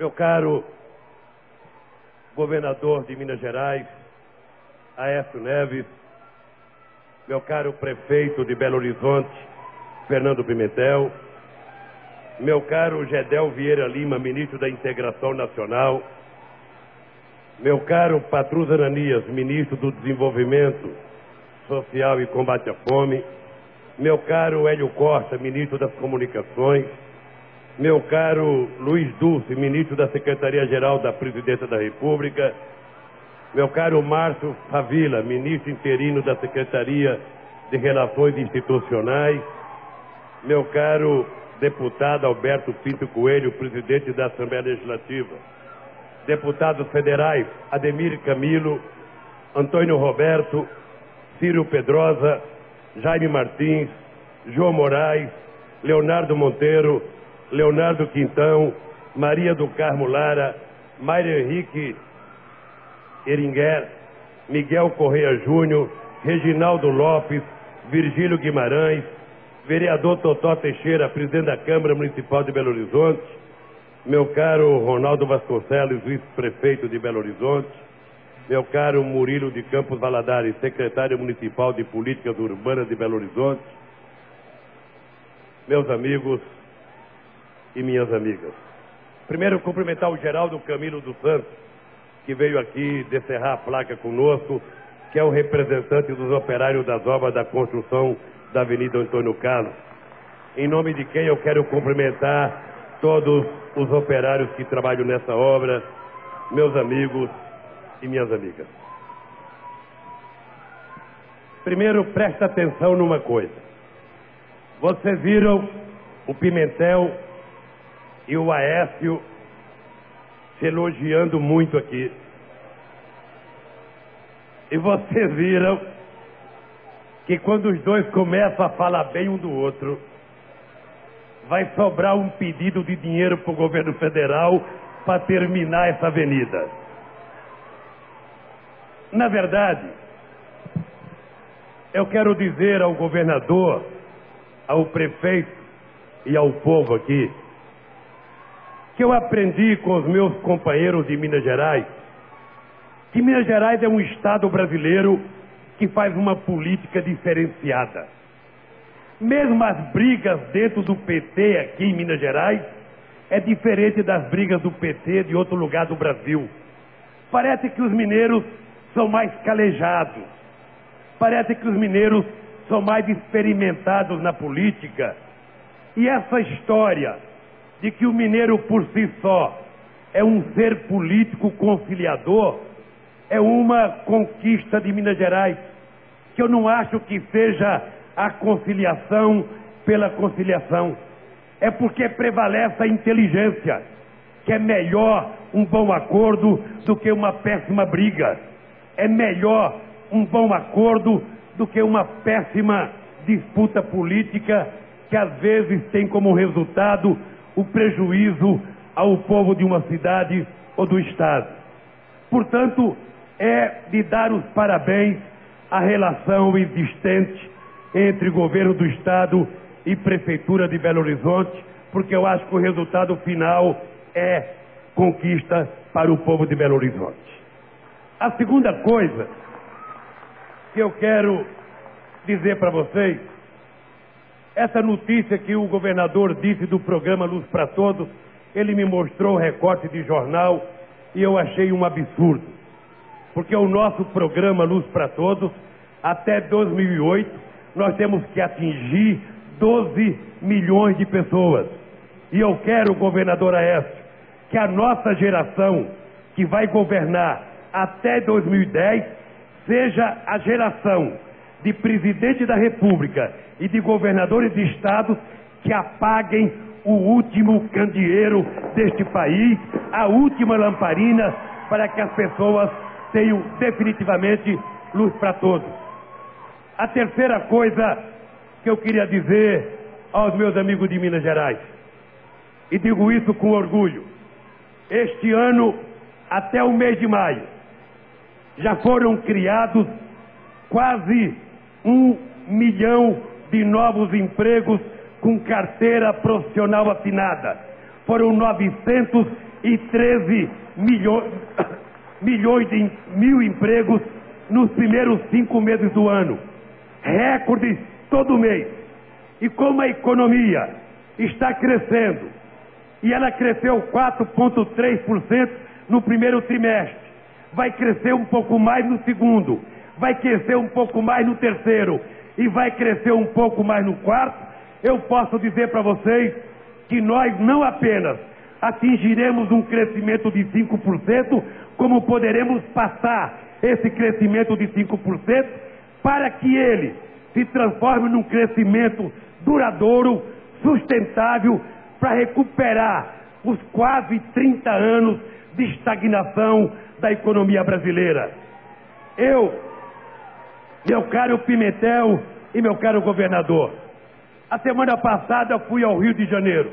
Meu caro governador de Minas Gerais, Aécio Neves, meu caro prefeito de Belo Horizonte, Fernando Pimentel, meu caro Gedel Vieira Lima, ministro da Integração Nacional, meu caro Patrus Ananias, ministro do Desenvolvimento Social e Combate à Fome, meu caro Hélio Costa, ministro das Comunicações, meu caro Luiz Dulce, ministro da Secretaria-Geral da Presidência da República, meu caro Márcio Favila, ministro interino da Secretaria de Relações Institucionais, meu caro deputado Alberto Pinto Coelho, presidente da Assembleia Legislativa, deputados federais Ademir Camilo, Antônio Roberto, Ciro Pedrosa, Jaime Martins, João Moraes, Leonardo Monteiro, Leonardo Quintão, Maria do Carmo Lara, Mário Henrique Eringuer, Miguel Correia Júnior, Reginaldo Lopes, Virgílio Guimarães, vereador Totó Teixeira, presidente da Câmara Municipal de Belo Horizonte, meu caro Ronaldo Vasconcelos, vice-prefeito de Belo Horizonte, meu caro Murilo de Campos Valadares, secretário municipal de Políticas Urbanas de Belo Horizonte, meus amigos e minhas amigas. Primeiro, cumprimentar o Geraldo Camilo dos Santos, que veio aqui descerrar a placa conosco, que é o representante dos operários das obras da construção da Avenida Antônio Carlos, em nome de quem eu quero cumprimentar todos os operários que trabalham nessa obra, meus amigos e minhas amigas. Primeiro, presta atenção numa coisa. Vocês viram o Pimentel e o Aécio se elogiando muito aqui. E vocês viram que quando os dois começam a falar bem um do outro, vai sobrar um pedido de dinheiro para o governo federal para terminar essa avenida. Na verdade, eu quero dizer ao governador, ao prefeito e ao povo aqui, que eu aprendi com os meus companheiros de Minas Gerais, que Minas Gerais é um estado brasileiro que faz uma política diferenciada. Mesmo as brigas dentro do PT aqui em Minas Gerais é diferente das brigas do PT de outro lugar do Brasil. Parece que os mineiros são mais calejados. Parece que os mineiros são mais experimentados na política. E essa história de que o mineiro por si só é um ser político conciliador é uma conquista de Minas Gerais, que eu não acho que seja a conciliação pela conciliação. É porque prevalece a inteligência, que é melhor um bom acordo do que uma péssima briga. É melhor um bom acordo do que uma péssima disputa política que às vezes tem como resultado o prejuízo ao povo de uma cidade ou do estado. Portanto, é de dar os parabéns à relação existente entre governo do estado e prefeitura de Belo Horizonte, porque eu acho que o resultado final é conquista para o povo de Belo Horizonte. A segunda coisa que eu quero dizer para vocês, essa notícia que o governador disse do programa Luz para Todos, ele me mostrou o recorte de jornal e eu achei um absurdo. Porque o nosso programa Luz para Todos, até 2008, nós temos que atingir 12 milhões de pessoas. E eu quero, governador Aécio, que a nossa geração, que vai governar até 2010, seja a geração de presidente da República e de governadores de estados que apaguem o último candeeiro deste país, a última lamparina, para que as pessoas tenham definitivamente luz para todos. A terceira coisa que eu queria dizer aos meus amigos de Minas Gerais, e digo isso com orgulho, este ano, até o mês de maio, já foram criados quase 1 milhão de novos empregos com carteira profissional assinada. Foram 13 milhões de mil empregos nos primeiros 5 meses do ano. Recorde todo mês. E como a economia está crescendo, e ela cresceu 4,3% no primeiro trimestre, vai crescer um pouco mais no segundo, vai crescer um pouco mais no terceiro, e vai crescer um pouco mais no quarto, eu posso dizer para vocês que nós não apenas atingiremos um crescimento de 5%, como poderemos passar esse crescimento de 5% para que ele se transforme num crescimento duradouro, sustentável, para recuperar os quase 30 anos de estagnação da economia brasileira. Eu, meu caro Pimentel e meu caro governador, a semana passada fui ao Rio de Janeiro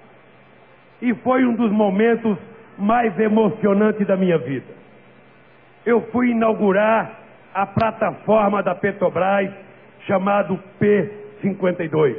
e foi um dos momentos mais emocionantes da minha vida. Eu fui inaugurar a plataforma da Petrobras, chamado P52.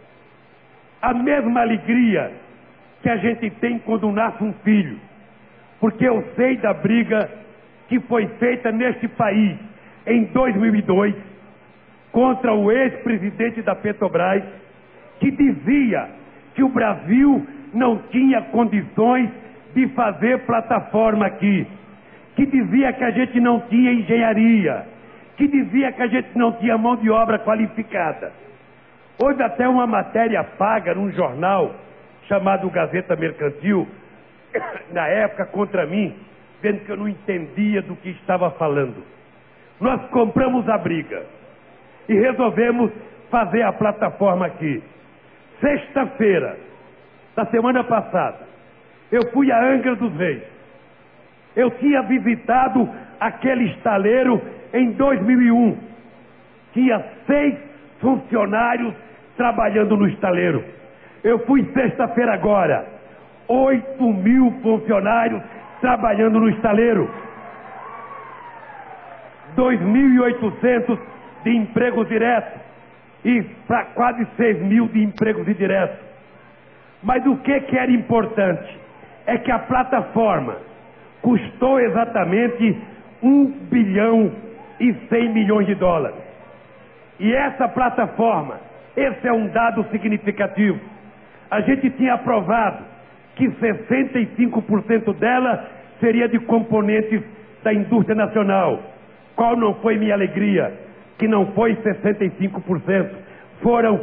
A mesma alegria que a gente tem quando nasce um filho, porque eu sei da briga que foi feita neste país em 2002 contra o ex-presidente da Petrobras, que dizia que o Brasil não tinha condições de fazer plataforma aqui, que dizia que a gente não tinha engenharia, que dizia que a gente não tinha mão de obra qualificada. Houve até uma matéria paga num jornal chamado Gazeta Mercantil, na época contra mim, dizendo que eu não entendia do que estava falando. Nós compramos a briga e resolvemos fazer a plataforma aqui. Sexta-feira da semana passada, eu fui a Angra dos Reis. Eu tinha visitado aquele estaleiro em 2001. Tinha 6 funcionários trabalhando no estaleiro. Eu fui sexta-feira agora. 8.000 funcionários trabalhando no estaleiro. 2.800 de empregos diretos e para quase 6.000 de empregos indiretos. Mas o que era importante é que a plataforma custou exatamente 1 bilhão e 100 milhões de dólares. E essa plataforma, esse é um dado significativo, a gente tinha aprovado que 65% dela seria de componentes da indústria nacional. Qual não foi minha alegria? Que não foi 65%, foram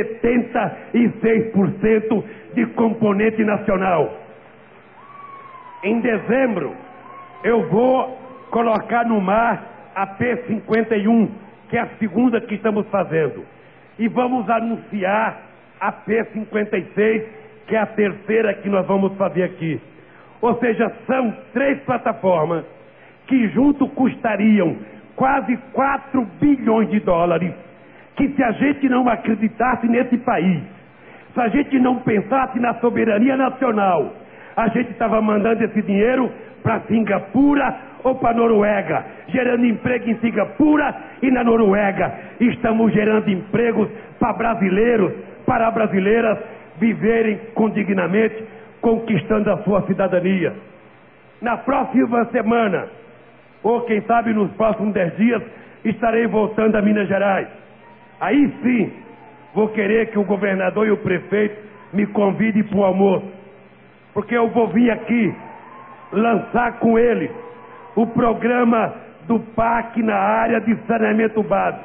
76% de componente nacional. Em dezembro, eu vou colocar no mar a P51, que é a segunda que estamos fazendo. E vamos anunciar a P56, que é a terceira que nós vamos fazer aqui. Ou seja, são 3 plataformas que junto custariam quase 4 bilhões de dólares, que se a gente não acreditasse nesse país, se a gente não pensasse na soberania nacional, a gente estava mandando esse dinheiro para Singapura ou para Noruega, gerando emprego em Singapura e na Noruega. Estamos gerando empregos para brasileiros, para brasileiras viverem dignamente, conquistando a sua cidadania. Na próxima semana, ou quem sabe nos próximos 10 dias, estarei voltando a Minas Gerais. Aí sim, vou querer que o governador e o prefeito me convidem para o almoço, porque eu vou vir aqui lançar com eles o programa do PAC na área de saneamento básico.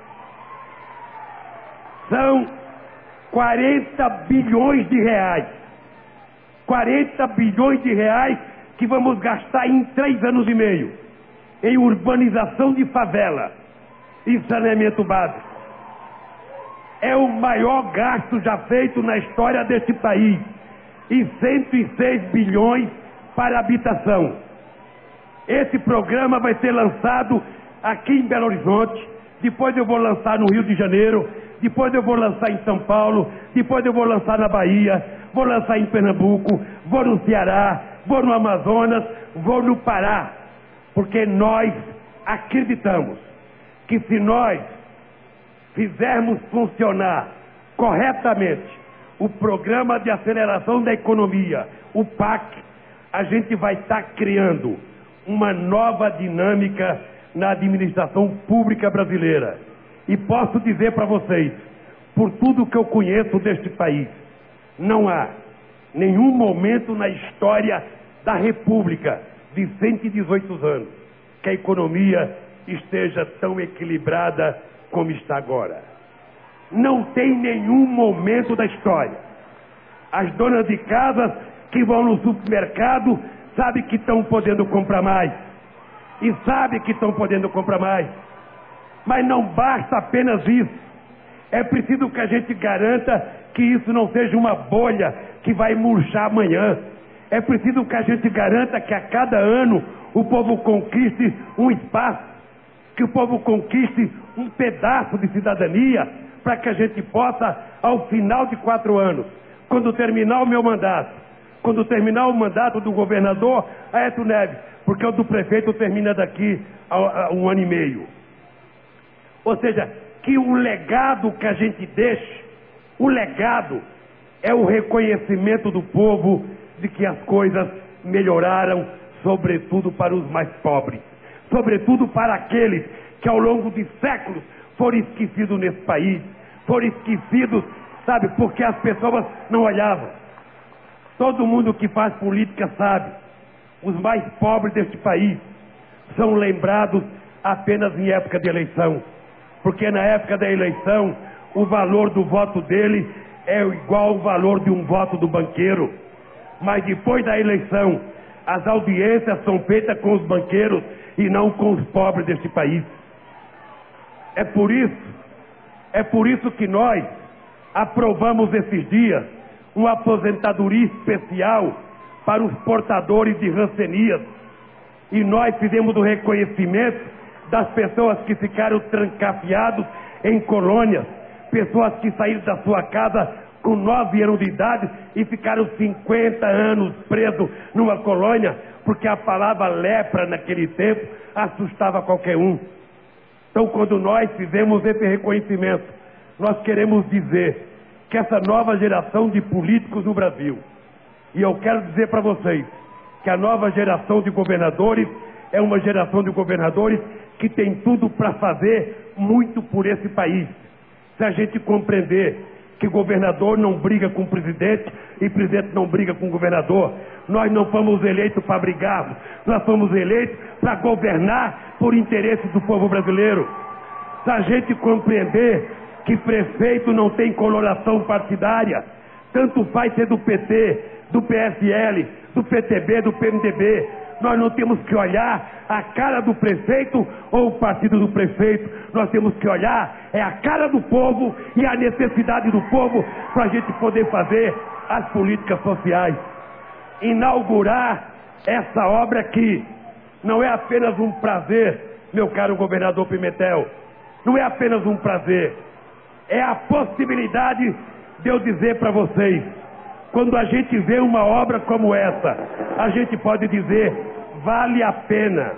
São 40 bilhões de reais. 40 bilhões de reais que vamos gastar em 3 anos e meio em urbanização de favela e saneamento básico. É o maior gasto já feito na história deste país. E 106 bilhões para habitação. Esse programa vai ser lançado aqui em Belo Horizonte, depois eu vou lançar no Rio de Janeiro, depois eu vou lançar em São Paulo, depois eu vou lançar na Bahia, vou lançar em Pernambuco, vou no Ceará, vou no Amazonas, vou no Pará, porque nós acreditamos que se nós fizermos funcionar corretamente o Programa de Aceleração da Economia, o PAC, a gente vai estar criando uma nova dinâmica na administração pública brasileira. E posso dizer para vocês, por tudo que eu conheço deste país, não há nenhum momento na história da República de 118 anos que a economia esteja tão equilibrada como está agora. Não tem nenhum momento da história. As donas de casa que vão no supermercado sabem que estão podendo comprar mais. E sabem que estão podendo comprar mais. Mas não basta apenas isso. É preciso que a gente garanta que isso não seja uma bolha que vai murchar amanhã. É preciso que a gente garanta que a cada ano o povo conquiste um espaço, que o povo conquiste um pedaço de cidadania, para que a gente possa, ao final de 4 anos, quando terminar o meu mandato, quando terminar o mandato do governador Aécio Neves, porque o do prefeito termina daqui a 1 ano e meio. Ou seja, que o legado que a gente deixe, o legado é o reconhecimento do povo de que as coisas melhoraram, sobretudo para os mais pobres, sobretudo para aqueles que ao longo de séculos foram esquecidos nesse país, foram esquecidos, sabe, porque as pessoas não olhavam. Todo mundo que faz política sabe, os mais pobres deste país são lembrados apenas em época de eleição, porque na época da eleição o valor do voto dele é igual ao valor de um voto do banqueiro. Mas depois da eleição, as audiências são feitas com os banqueiros e não com os pobres deste país. É por isso que nós aprovamos esses dias uma aposentadoria especial para os portadores de rancenias. E nós fizemos o reconhecimento das pessoas que ficaram trancafiados em colônias, pessoas que saíram da sua casa com 9 anos de idade e ficaram 50 anos presos numa colônia, porque a palavra lepra naquele tempo assustava qualquer um. Então, quando nós fizemos esse reconhecimento, nós queremos dizer que essa nova geração de políticos no Brasil, e eu quero dizer para vocês que a nova geração de governadores é uma geração de governadores que tem tudo para fazer muito por esse país. Se a gente compreender que governador não briga com o presidente e presidente não briga com o governador, nós não fomos eleitos para brigar, nós fomos eleitos para governar por interesse do povo brasileiro. Se a gente compreender que prefeito não tem coloração partidária, tanto faz ser do PT, do PSL, do PTB, do PMDB, nós não temos que olhar a cara do prefeito ou o partido do prefeito, nós temos que olhar a cara do povo e a necessidade do povo para a gente poder fazer as políticas sociais. Inaugurar essa obra aqui não é apenas um prazer, meu caro governador Pimentel, não é apenas um prazer, é a possibilidade de eu dizer para vocês, quando a gente vê uma obra como essa, a gente pode dizer, vale a pena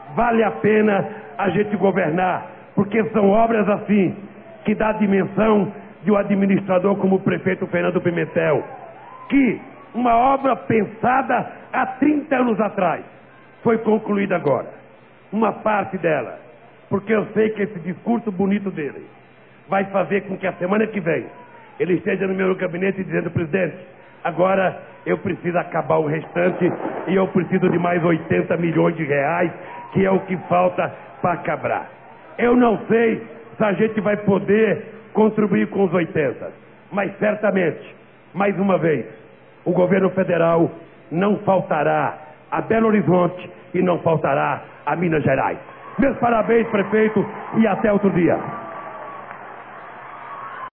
a gente governar, porque são obras assim, que dá a dimensão de um administrador como o prefeito Fernando Pimentel, que uma obra pensada há 30 anos atrás, foi concluída agora, uma parte dela, porque eu sei que esse discurso bonito dele vai fazer com que a semana que vem ele esteja no meu gabinete dizendo, presidente, agora eu preciso acabar o restante e eu preciso de mais 80 milhões de reais, que é o que falta para acabar. Eu não sei se a gente vai poder contribuir com os 80, mas certamente, mais uma vez, o governo federal não faltará a Belo Horizonte e não faltará a Minas Gerais. Meus parabéns, prefeito, e até outro dia.